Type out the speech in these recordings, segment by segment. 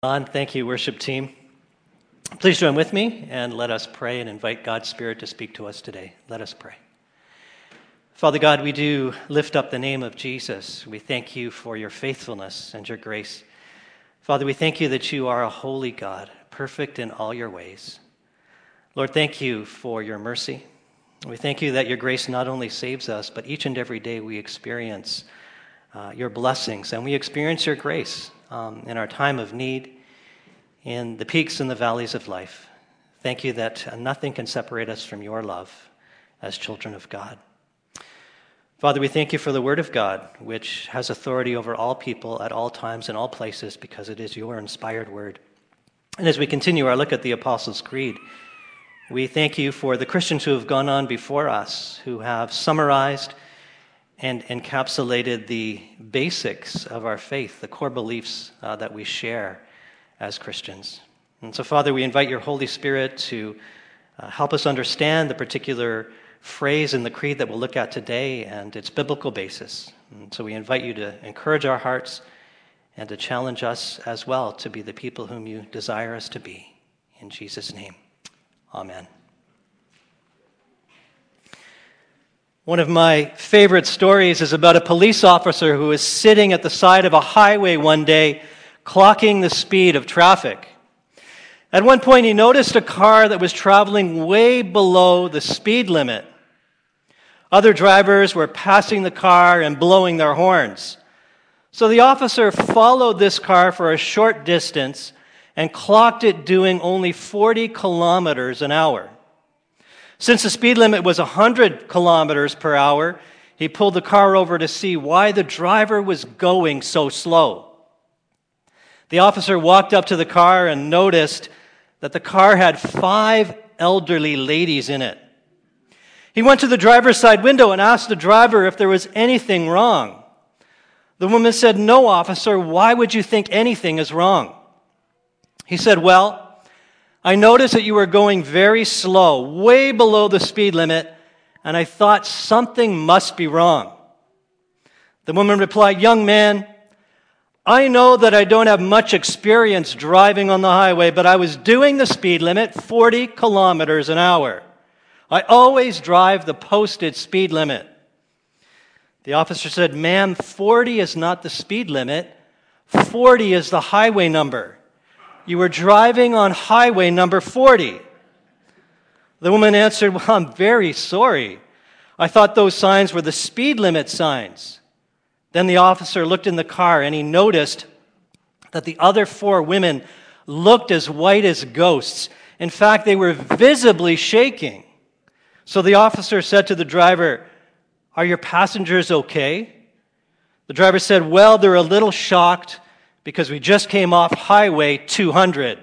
Thank you, worship team. Please join with me and let us pray and invite God's Spirit to speak to us today. Let us pray. Father God, we do lift up the name of Jesus. We thank you for your faithfulness and your grace. Father, we thank you that you are a holy God, perfect in all your ways. Lord, thank you for your mercy. We thank you that your grace not only saves us, but each and every day we experience your blessings and we experience your grace in our time of need, in the peaks and the valleys of life. Thank you that nothing can separate us from your love as children of God. Father, we thank you for the Word of God, which has authority over all people at all times and all places because it is your inspired Word. And as we continue our look at the Apostles' Creed, we thank you for the Christians who have gone on before us, who have summarized and encapsulated the basics of our faith, the core beliefs that we share as Christians. And so, Father, we invite your Holy Spirit to help us understand the particular phrase in the creed that we'll look at today and its biblical basis. And so we invite you to encourage our hearts and to challenge us as well to be the people whom you desire us to be. In Jesus' name, amen. One of my favorite stories is about a police officer who was sitting at the side of a highway one day, clocking the speed of traffic. At one point, he noticed a car that was traveling way below the speed limit. Other drivers were passing the car and blowing their horns. So the officer followed this car for a short distance and clocked it doing only 40 kilometers an hour. Since the speed limit was 100 kilometers per hour, he pulled the car over to see why the driver was going so slow. The officer walked up to the car and noticed that the car had 5 elderly ladies in it. He went to the driver's side window and asked the driver if there was anything wrong. The woman said, "No, officer, why would you think anything is wrong?" He said, "Well, I noticed that you were going very slow, way below the speed limit, and I thought something must be wrong." The woman replied, "Young man, I know that I don't have much experience driving on the highway, but I was doing the speed limit, 40 kilometers an hour. I always drive the posted speed limit." The officer said, "Ma'am, 40 is not the speed limit. 40 is the highway number. You were driving on highway number 40. The woman answered, "Well, I'm very sorry. I thought those signs were the speed limit signs." Then the officer looked in the car and he noticed that the other 4 women looked as white as ghosts. In fact, they were visibly shaking. So the officer said to the driver, "Are your passengers okay?" The driver said, "Well, they're a little shocked because we just came off Highway 200.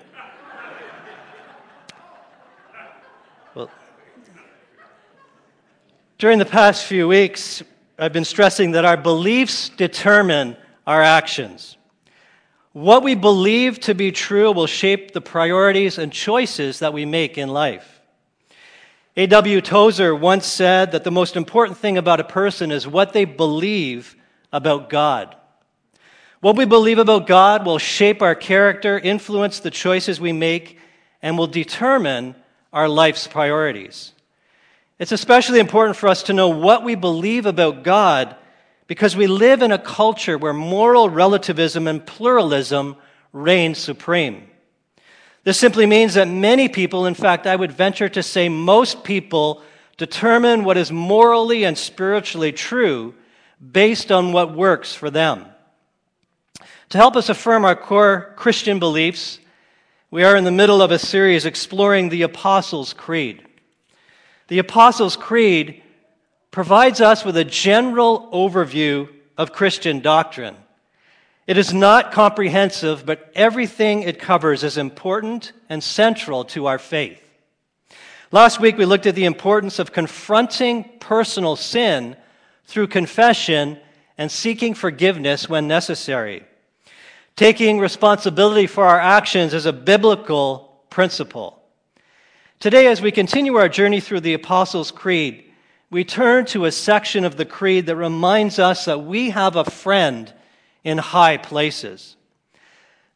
Well, during the past few weeks, I've been stressing that our beliefs determine our actions. What we believe to be true will shape the priorities and choices that we make in life. A.W. Tozer once said that the most important thing about a person is what they believe about God. What we believe about God will shape our character, influence the choices we make, and will determine our life's priorities. It's especially important for us to know what we believe about God because we live in a culture where moral relativism and pluralism reign supreme. This simply means that many people, in fact, I would venture to say most people, determine what is morally and spiritually true based on what works for them. To help us affirm our core Christian beliefs, we are in the middle of a series exploring the Apostles' Creed. The Apostles' Creed provides us with a general overview of Christian doctrine. It is not comprehensive, but everything it covers is important and central to our faith. Last week, we looked at the importance of confronting personal sin through confession and seeking forgiveness when necessary. Taking responsibility for our actions is a biblical principle. Today, as we continue our journey through the Apostles' Creed, we turn to a section of the Creed that reminds us that we have a friend in high places.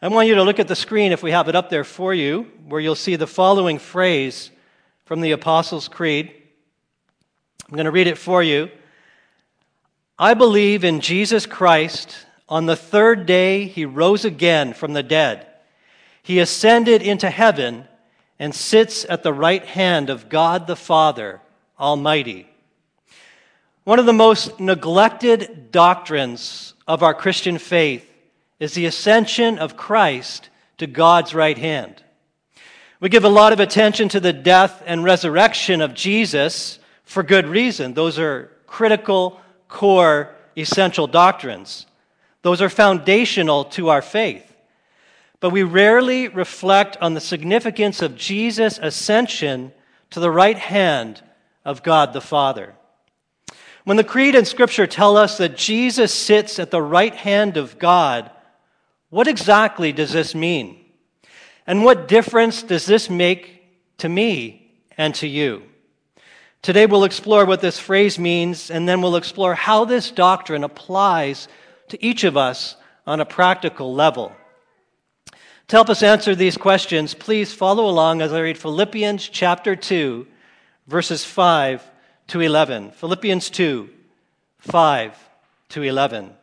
I want you to look at the screen, if we have it up there for you, where you'll see the following phrase from the Apostles' Creed. I'm going to read it for you. I believe in Jesus Christ. On the third day, he rose again from the dead. He ascended into heaven and sits at the right hand of God the Father Almighty. One of the most neglected doctrines of our Christian faith is the ascension of Christ to God's right hand. We give a lot of attention to the death and resurrection of Jesus for good reason. Those are critical, core, essential doctrines. Those are foundational to our faith. But we rarely reflect on the significance of Jesus' ascension to the right hand of God the Father. When the Creed and Scripture tell us that Jesus sits at the right hand of God, what exactly does this mean? And what difference does this make to me and to you? Today we'll explore what this phrase means, and then we'll explore how this doctrine applies to each of us on a practical level. To help us answer these questions, please follow along as I read Philippians chapter 2, verses 5 to 11. Philippians 2, 5 to 11.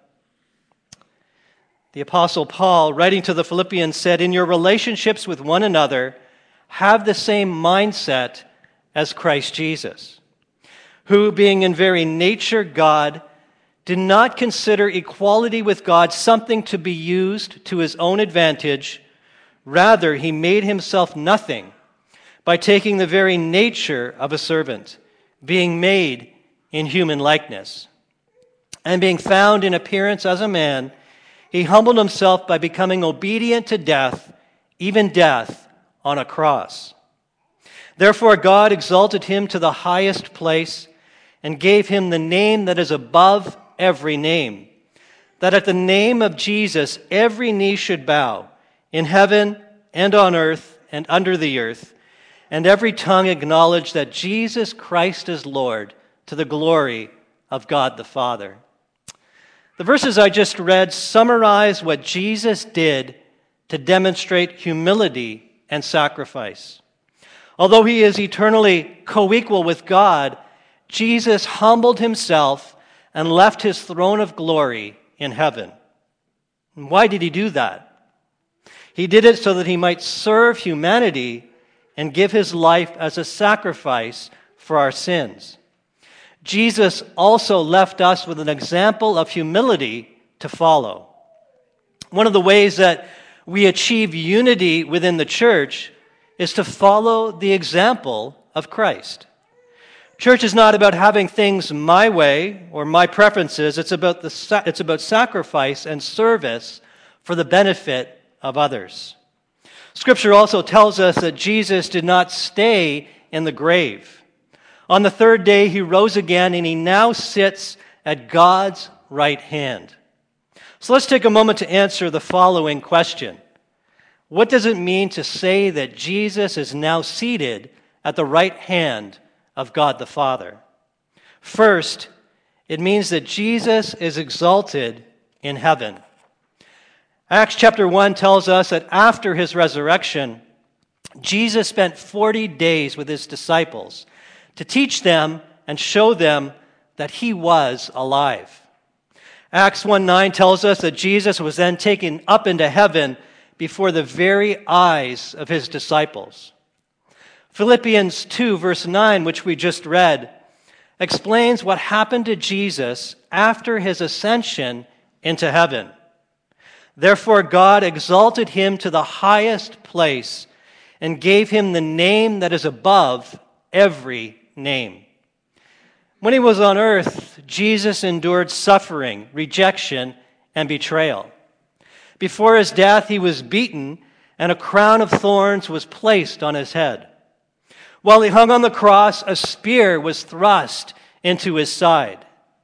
The Apostle Paul, writing to the Philippians, said, "In your relationships with one another, have the same mindset as Christ Jesus, who, being in very nature God, did not consider equality with God something to be used to his own advantage. Rather, he made himself nothing by taking the very nature of a servant, being made in human likeness. And being found in appearance as a man, he humbled himself by becoming obedient to death, even death on a cross. Therefore God exalted him to the highest place and gave him the name that is above every name, that at the name of Jesus every knee should bow, in heaven and on earth and under the earth, and every tongue acknowledge that Jesus Christ is Lord, to the glory of God the Father." The verses I just read summarize what Jesus did to demonstrate humility and sacrifice. Although he is eternally co-equal with God, Jesus humbled himself and left his throne of glory in heaven. And why did he do that? He did it so that he might serve humanity and give his life as a sacrifice for our sins. Jesus also left us with an example of humility to follow. One of the ways that we achieve unity within the church is to follow the example of Christ. Church is not about having things my way or my preferences. It's about sacrifice and service for the benefit of others. Scripture also tells us that Jesus did not stay in the grave. On the third day, he rose again, and he now sits at God's right hand. So let's take a moment to answer the following question. What does it mean to say that Jesus is now seated at the right hand of God the Father? First, it means that Jesus is exalted in heaven. Acts chapter 1 tells us that after his resurrection, Jesus spent 40 days with his disciples to teach them and show them that he was alive. Acts 1:9 tells us that Jesus was then taken up into heaven before the very eyes of his disciples. Philippians 2 verse 9, which we just read, explains what happened to Jesus after his ascension into heaven. Therefore God exalted him to the highest place and gave him the name that is above every name. When he was on earth, Jesus endured suffering, rejection, and betrayal. Before his death, he was beaten, and a crown of thorns was placed on his head. While he hung on the cross, a spear was thrust into his side.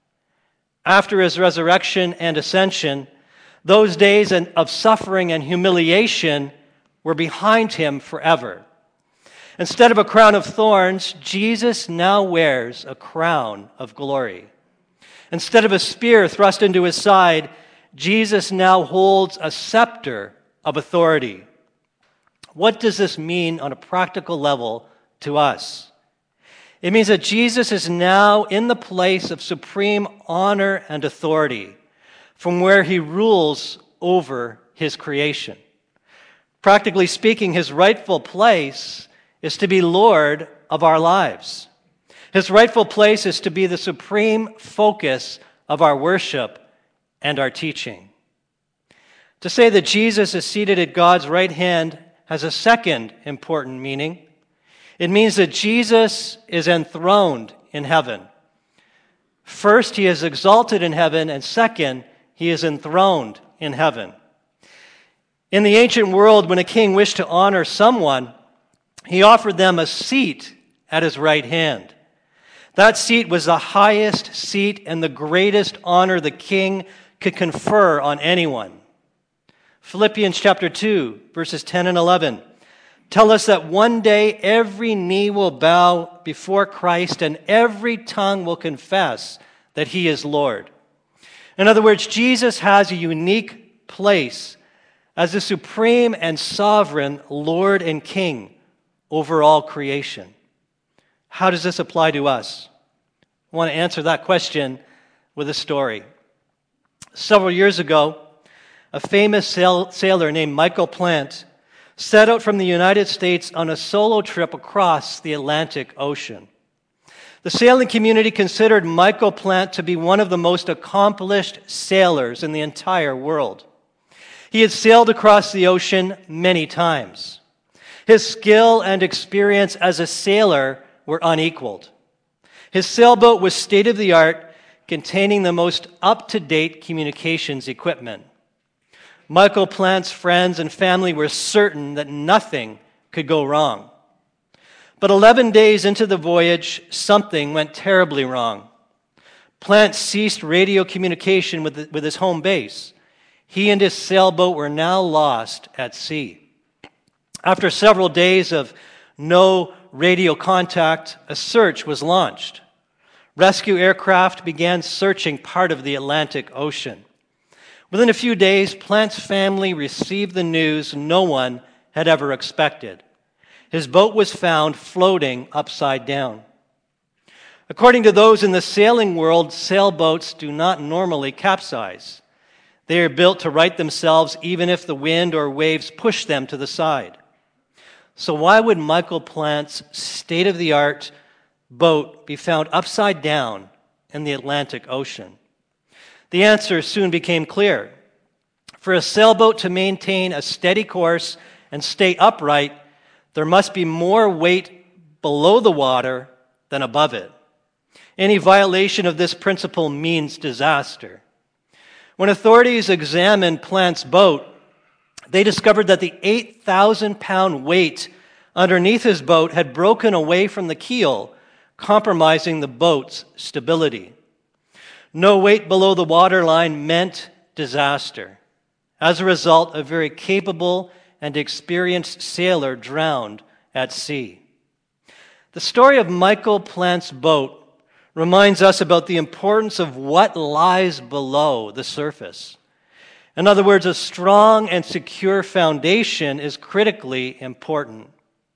After his resurrection and ascension, those days of suffering and humiliation were behind him forever. Instead of a crown of thorns, Jesus now wears a crown of glory. Instead of a spear thrust into his side, Jesus now holds a scepter of authority. What does this mean on a practical level to us? It means that Jesus is now in the place of supreme honor and authority, from where he rules over his creation. Practically speaking, his rightful place is to be Lord of our lives. His rightful place is to be the supreme focus of our worship and our teaching. To say that Jesus is seated at God's right hand has a second important meaning. It means that Jesus is enthroned in heaven. First, he is exalted in heaven, and second, he is enthroned in heaven. In the ancient world, when a king wished to honor someone, he offered them a seat at his right hand. That seat was the highest seat and the greatest honor the king could confer on anyone. Philippians chapter 2, verses 10 and 11 tell us that one day every knee will bow before Christ and every tongue will confess that he is Lord. In other words, Jesus has a unique place as the supreme and sovereign Lord and King over all creation. How does this apply to us? I want to answer that question with a story. Several years ago, a famous sailor named Michael Plant set out from the United States on a solo trip across the Atlantic Ocean. The sailing community considered Michael Plant to be one of the most accomplished sailors in the entire world. He had sailed across the ocean many times. His skill and experience as a sailor were unequaled. His sailboat was state-of-the-art, containing the most up-to-date communications equipment. Michael Plant's friends and family were certain that nothing could go wrong. But 11 days into the voyage, something went terribly wrong. Plant ceased radio communication with his home base. He and his sailboat were now lost at sea. After several days of no radio contact, a search was launched. Rescue aircraft began searching part of the Atlantic Ocean. Within a few days, Plant's family received the news no one had ever expected. His boat was found floating upside down. According to those in the sailing world, sailboats do not normally capsize. They are built to right themselves even if the wind or waves push them to the side. So why would Michael Plant's state-of-the-art boat be found upside down in the Atlantic Ocean? The answer soon became clear. For a sailboat to maintain a steady course and stay upright, there must be more weight below the water than above it. Any violation of this principle means disaster. When authorities examined Plant's boat, they discovered that the 8,000-pound weight underneath his boat had broken away from the keel, compromising the boat's stability. No weight below the waterline meant disaster. As a result, a very capable and experienced sailor drowned at sea. The story of Michael Plant's boat reminds us about the importance of what lies below the surface. In other words, a strong and secure foundation is critically important.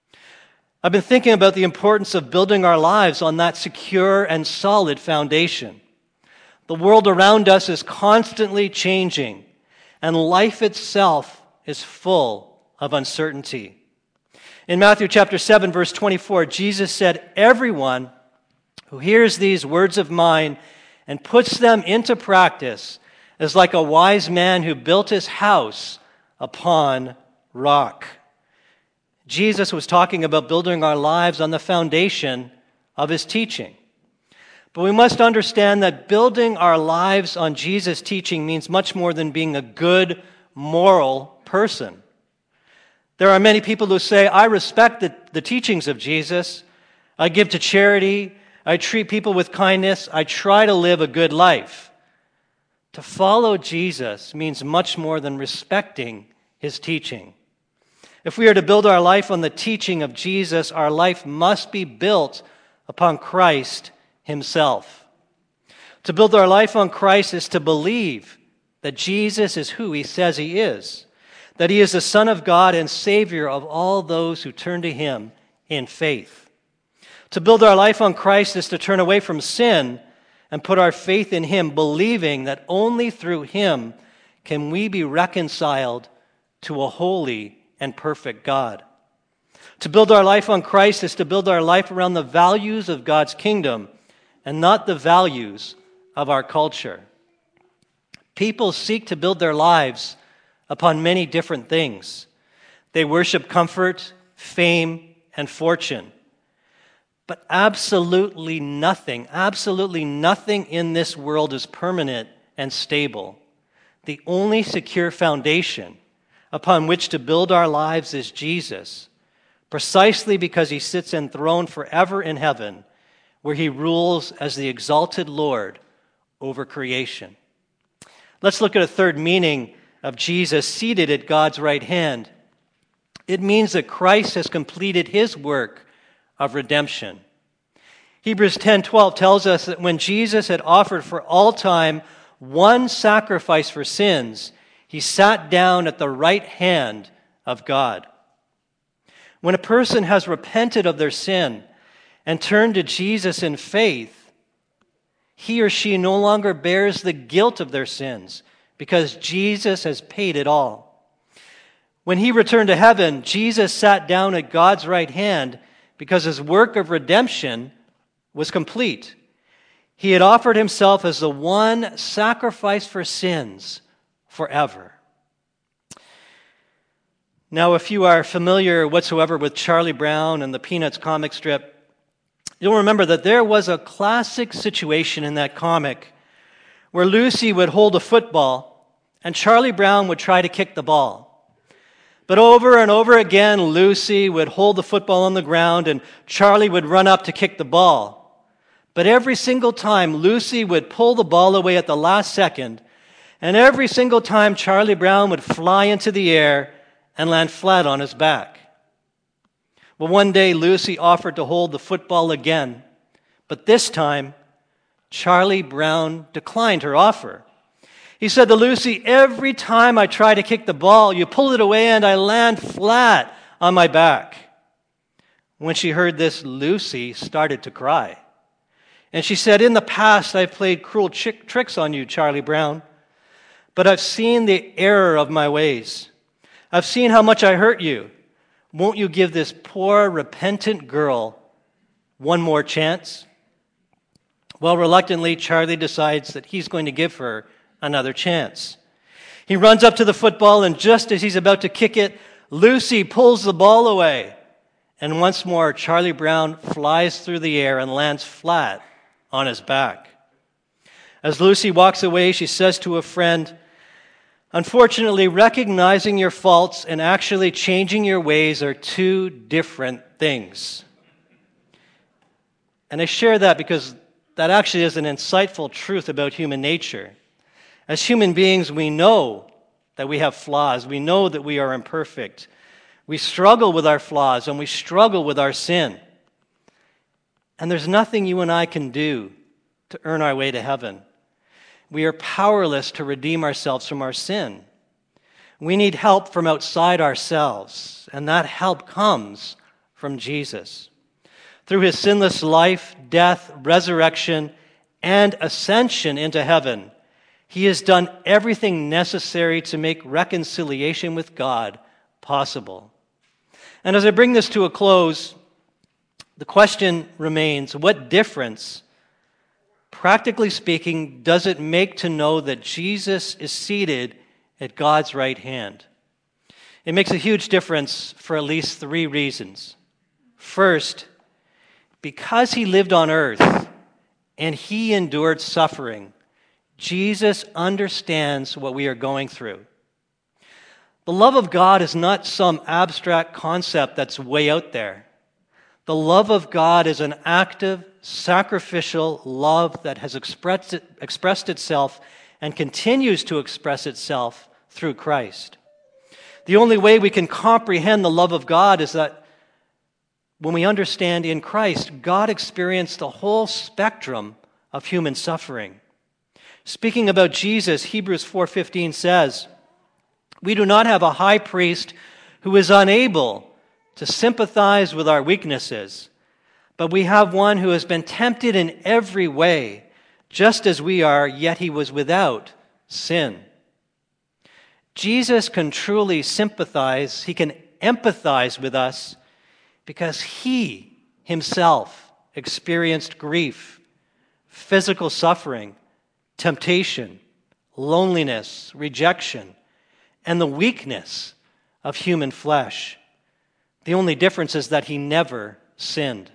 I've been thinking about the importance of building our lives on that secure and solid foundation. The world around us is constantly changing, and life itself is full of uncertainty. In Matthew chapter 7, verse 24, Jesus said, "Everyone who hears these words of mine and puts them into practice is like a wise man who built his house upon rock." Jesus was talking about building our lives on the foundation of his teaching. But we must understand that building our lives on Jesus' teaching means much more than being a good, moral person. There are many people who say, "I respect the teachings of Jesus. I give to charity. I treat people with kindness. I try to live a good life." To follow Jesus means much more than respecting his teaching. If we are to build our life on the teaching of Jesus, our life must be built upon Christ himself. To build our life on Christ is to believe that Jesus is who he says he is, that he is the Son of God and Savior of all those who turn to him in faith. To build our life on Christ is to turn away from sin and put our faith in him, believing that only through him can we be reconciled to a holy and perfect God. To build our life on Christ is to build our life around the values of God's kingdom and not the values of our culture. People seek to build their lives upon many different things. They worship comfort, fame, and fortune. But absolutely nothing in this world is permanent and stable. The only secure foundation upon which to build our lives is Jesus, precisely because he sits enthroned forever in heaven, where he rules as the exalted Lord over creation. Let's look at a third meaning of Jesus seated at God's right hand. It means that Christ has completed his work of redemption. Hebrews 10:12 tells us that when Jesus had offered for all time one sacrifice for sins, he sat down at the right hand of God. When a person has repented of their sin and turned to Jesus in faith, he or she no longer bears the guilt of their sins because Jesus has paid it all. When he returned to heaven, Jesus sat down at God's right hand because his work of redemption was complete. He had offered himself as the one sacrifice for sins forever. Now, if you are familiar whatsoever with Charlie Brown and the Peanuts comic strip, you'll remember that there was a classic situation in that comic where Lucy would hold a football and Charlie Brown would try to kick the ball. But over and over again, Lucy would hold the football on the ground and Charlie would run up to kick the ball. But every single time, Lucy would pull the ball away at the last second, and every single time, Charlie Brown would fly into the air and land flat on his back. Well, one day, Lucy offered to hold the football again, but this time, Charlie Brown declined her offer. He said to Lucy, "Every time I try to kick the ball, you pull it away and I land flat on my back." When she heard this, Lucy started to cry. And she said, "In the past, I've played cruel tricks on you, Charlie Brown, but I've seen the error of my ways. I've seen how much I hurt you. Won't you give this poor, repentant girl one more chance?" Well, reluctantly, Charlie decides that he's going to give her another chance. He runs up to the football, and just as he's about to kick it, Lucy pulls the ball away. And once more, Charlie Brown flies through the air and lands flat on his back. As Lucy walks away, she says to a friend, "Unfortunately, recognizing your faults and actually changing your ways are two different things." And I share that because that actually is an insightful truth about human nature. As human beings, we know that we have flaws. We know that we are imperfect. We struggle with our flaws and we struggle with our sin. And there's nothing you and I can do to earn our way to heaven. We are powerless to redeem ourselves from our sin. We need help from outside ourselves, and that help comes from Jesus. Through his sinless life, death, resurrection, and ascension into heaven, he has done everything necessary to make reconciliation with God possible. And as I bring this to a close, the question remains, what difference, practically speaking, does it make to know that Jesus is seated at God's right hand? It makes a huge difference for at least three reasons. First, because he lived on earth and he endured suffering, Jesus understands what we are going through. The love of God is not some abstract concept that's way out there. The love of God is an active, sacrificial love that has expressed itself and continues to express itself through Christ. The only way we can comprehend the love of God is that when we understand in Christ, God experienced the whole spectrum of human suffering. Speaking about Jesus, Hebrews 4:15 says, We do not have a high priest who is unable to sympathize with our weaknesses, but we have one who has been tempted in every way, just as we are, yet he was without sin. Jesus can truly sympathize, he can empathize with us because he himself experienced grief, physical suffering, temptation, loneliness, rejection, and the weakness of human flesh. The only difference is that he never sinned.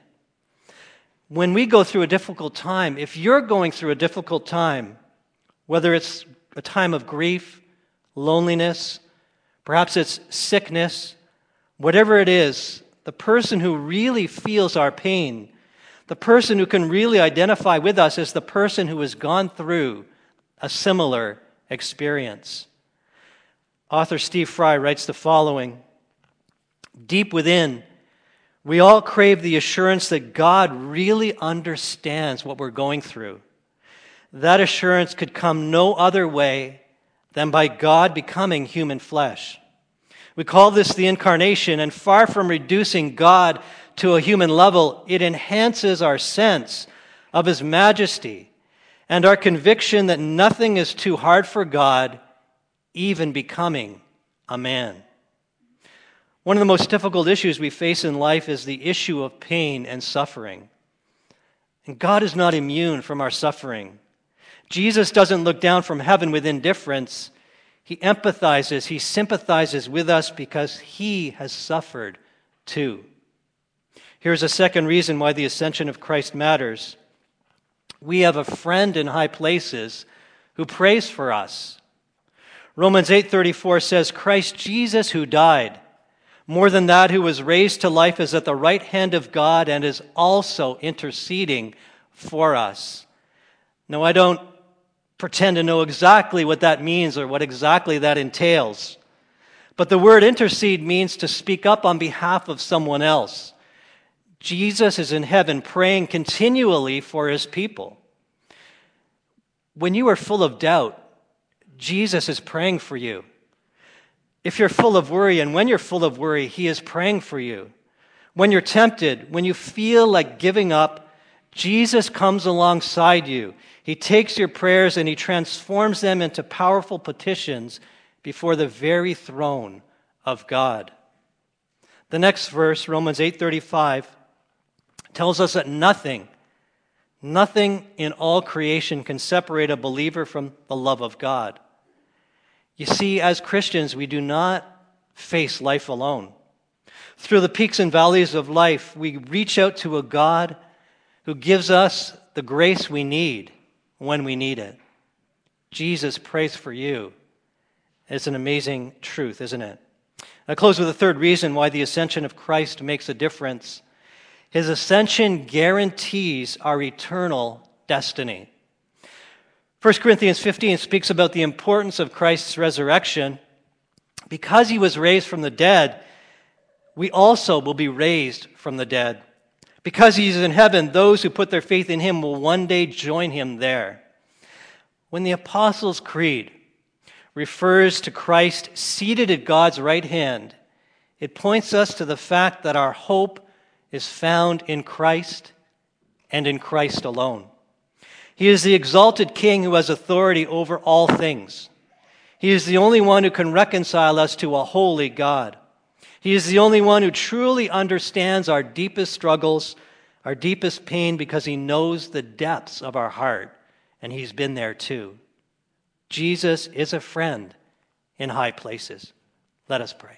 When we go through a difficult time, if you're going through a difficult time, whether it's a time of grief, loneliness, perhaps it's sickness, whatever it is, the person who really feels our pain, the person who can really identify with us is the person who has gone through a similar experience. Author Steve Fry writes the following: deep within, we all crave the assurance that God really understands what we're going through. That assurance could come no other way than by God becoming human flesh. We call this the incarnation, and far from reducing God to a human level, it enhances our sense of his majesty and our conviction that nothing is too hard for God, even becoming a man. One of the most difficult issues we face in life is the issue of pain and suffering. And God is not immune from our suffering. Jesus doesn't look down from heaven with indifference. He empathizes, he sympathizes with us because he has suffered too. Here's a second reason why the ascension of Christ matters. We have a friend in high places who prays for us. Romans 8:34 says, Christ Jesus who died, more than that, who was raised to life, is at the right hand of God and is also interceding for us. Now, I don't pretend to know exactly what that means or what exactly that entails, but the word intercede means to speak up on behalf of someone else. Jesus is in heaven praying continually for his people. When you are full of doubt, Jesus is praying for you. If you're full of worry, and when you're full of worry, he is praying for you. When you're tempted, when you feel like giving up, Jesus comes alongside you. He takes your prayers and he transforms them into powerful petitions before the very throne of God. The next verse, Romans 8:35, tells us that nothing in all creation can separate a believer from the love of God. You see, as Christians, we do not face life alone. Through the peaks and valleys of life, we reach out to a God who gives us the grace we need when we need it. Jesus prays for you. It's an amazing truth, isn't it? I close with a third reason why the ascension of Christ makes a difference. His ascension guarantees our eternal destiny. 1 Corinthians 15 speaks about the importance of Christ's resurrection. Because he was raised from the dead, we also will be raised from the dead. Because he is in heaven, those who put their faith in him will one day join him there. When the Apostles' Creed refers to Christ seated at God's right hand, it points us to the fact that our hope is found in Christ and in Christ alone. He is the exalted King who has authority over all things. He is the only one who can reconcile us to a holy God. He is the only one who truly understands our deepest struggles, our deepest pain, because he knows the depths of our heart, and he's been there too. Jesus is a friend in high places. Let us pray.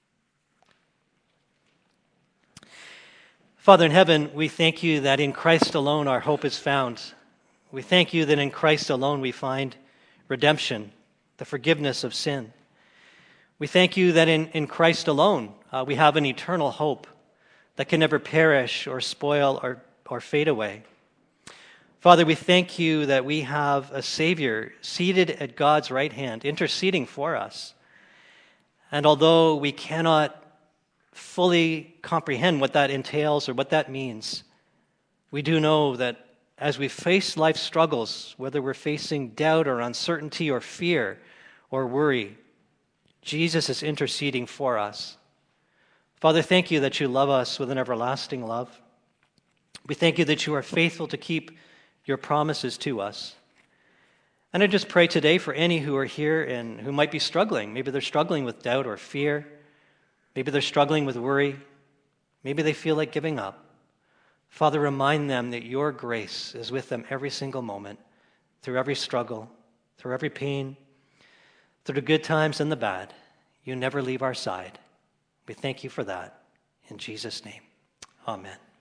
Father in heaven, we thank you that in Christ alone our hope is found. We thank you that in Christ alone we find redemption, the forgiveness of sin. We thank you that in Christ alone we have an eternal hope that can never perish or spoil or fade away. Father, we thank you that we have a Savior seated at God's right hand, interceding for us. And although we cannot fully comprehend what that entails or what that means, we do know that as we face life's struggles, whether we're facing doubt or uncertainty or fear or worry, Jesus is interceding for us. Father, thank you that you love us with an everlasting love. We thank you that you are faithful to keep your promises to us. And I just pray today for any who are here and who might be struggling. Maybe they're struggling with doubt or fear. Maybe they're struggling with worry. Maybe they feel like giving up. Father, remind them that your grace is with them every single moment, through every struggle, through every pain, through the good times and the bad. You never leave our side. We thank you for that. In Jesus' name, amen.